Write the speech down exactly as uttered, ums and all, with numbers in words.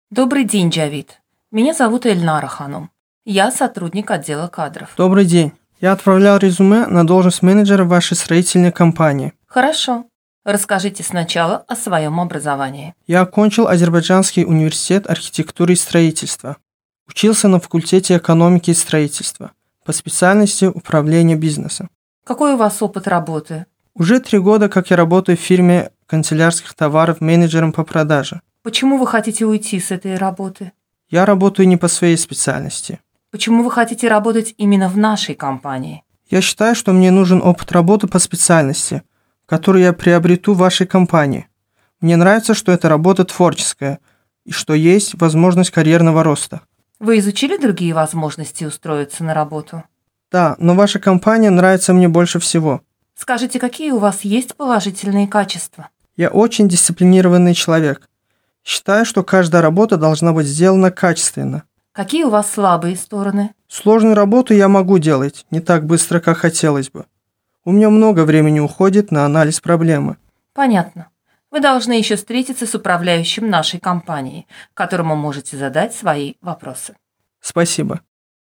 Добрый день, Джавид. Меня зовут Эльнара Ханум. Я сотрудник отдела кадров. Добрый день. Я отправлял резюме на должность менеджера в вашей строительной компании. Хорошо. Расскажите сначала о своем образовании. Я окончил Азербайджанский университет архитектуры и строительства. Учился на факультете экономики и строительства по специальности управления бизнесом. Какой у вас опыт работы? Уже три года, как я работаю в фирме канцелярских товаров менеджером по продаже. Почему вы хотите уйти с этой работы? Я работаю не по своей специальности. Почему вы хотите работать именно в нашей компании? Я считаю, что мне нужен опыт работы по специальности, который я приобрету в вашей компании. Мне нравится, что эта работа творческая и что есть возможность карьерного роста. Вы изучили другие возможности устроиться на работу? Да, но ваша компания нравится мне больше всего. Скажите, какие у вас есть положительные качества? Я очень дисциплинированный человек. Считаю, что каждая работа должна быть сделана качественно. Какие у вас слабые стороны? Сложную работу я могу делать не так быстро, как хотелось бы. У меня много времени уходит на анализ проблемы. Понятно. Вы должны еще встретиться с управляющим нашей компанией, которому можете задать свои вопросы. Спасибо.